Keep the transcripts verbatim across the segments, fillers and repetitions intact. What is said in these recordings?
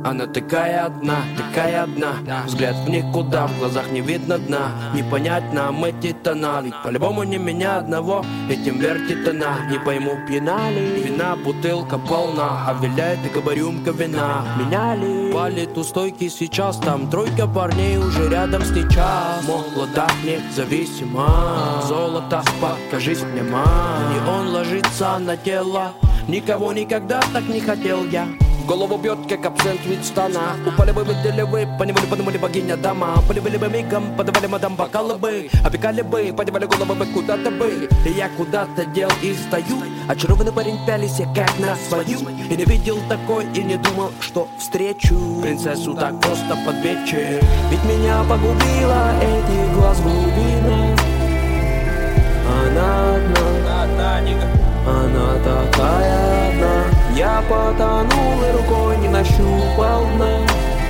Она такая одна, такая одна. Взгляд в никуда, в глазах не видно дна. Не понять нам эти тона, ведь по-любому не меня одного этим вертит она. Не пойму, пьяна ли вина, бутылка полна, а виляет и рюмка вина. Меня ли палит у стойки сейчас, там тройка парней уже рядом сейчас. Молода, независима, золото, покажись мне, ма. Не он ложится на тело, никого никогда так не хотел я. В голову бьет, как абсент вид стана. Упали бы, видели вы, поневоле подумали богиня дома. Полюбили бы мигом, подавали мадам бокалы бы. Опекали бы, подевали головы бы куда-то бы. И я куда-то дел и стою. Очарованный парень пялись, я как на свою. И не видел такой, и не думал, что встречу принцессу так просто под вечер. Ведь меня погубила этих глаз глубина. Она одна, она такая одна. Я потонул и рукой не нащупал дна.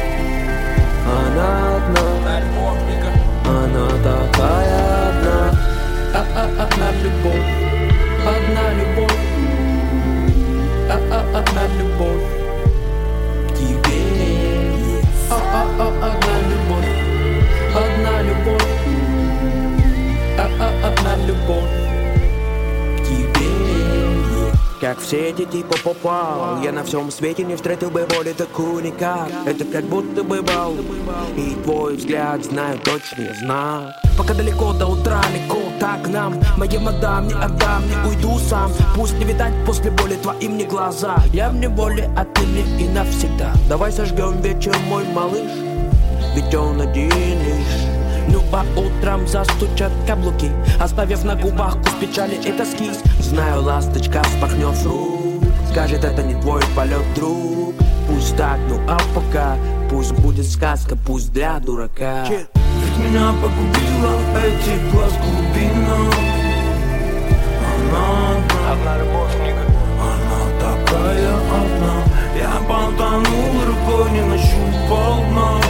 Она одна, она такая одна. А-а-одна любовь, одна любовь. А-а-одна любовь к тебе. А-а-одна любовь, одна любовь. А-а-одна любовь к тебе. Как все эти типа попал, я на всем свете не встретил бы боли такую никак. Это как будто бы бал, и твой взгляд знаю точный знак. Пока далеко до утра, легко так нам. Моей мадам не отдам, не уйду сам. Пусть не видать после боли твоим не глаза. Я в неволе отныне и навсегда. Давай сожгем вечер, мой малыш, ведь он один лишь. Ну а утром застучат каблуки, оставив на губах вкус печали и тоски. Знаю, ласточка вспорхнет с рук, скажет, это не твой полет, друг. Пусть так, ну а пока пусть будет сказка, пусть для дурака. Ведь меня погубила этих глаз глубина. Она одна, одна любовь, Ника. Она такая одна. Я потонул, рукой не нащупал дна.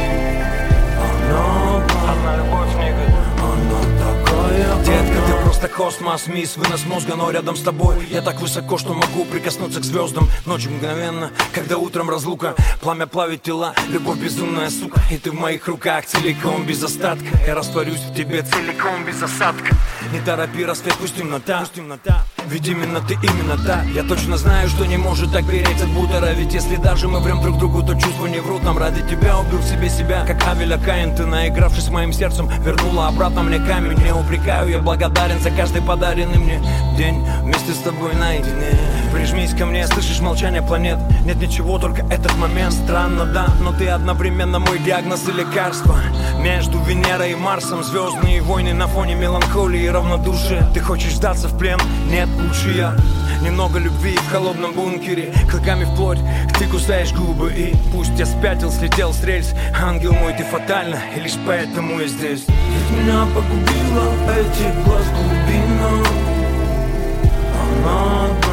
Она одна, одна любовь, Ника. она такая одна. Детка, ты просто космос, мисс, вынос мозга, но рядом с тобой я так высоко, что могу прикоснуться к звездам. Ночью мгновенно, когда утром разлука, пламя плавит тела, любовь безумная, сука. И ты в моих руках целиком, без остатка. Я растворюсь в тебе целиком, без осадка. Не торопи рассвет, пусть темнота, пусть темнота. Ведь именно ты, именно та. Я точно знаю, что не может так переть от бутера. Ведь если даже мы врем друг другу, то чувства не врут нам. Ради тебя убил в себе себя, как Авеля Каин. Ты, наигравшись моим сердцем, вернула обратно мне камень. Не упрекаю, я благодарен за каждый подаренный мне день вместе с тобой наедине. Прижмись ко мне, слышишь молчание планет. Нет ничего, только этот момент. Странно, да, но ты одновременно мой диагноз и лекарство. Между Венерой и Марсом звездные войны на фоне меланхолии и равнодушия. Ты хочешь сдаться в плен? Нет, лучше я. Немного любви в холодном бункере, клыками вплоть, ты кусаешь губы. И пусть я спятил, слетел с рельс, ангел мой, ты фатально, и лишь поэтому я здесь. Ведь меня погубила этих глаз глубина. Она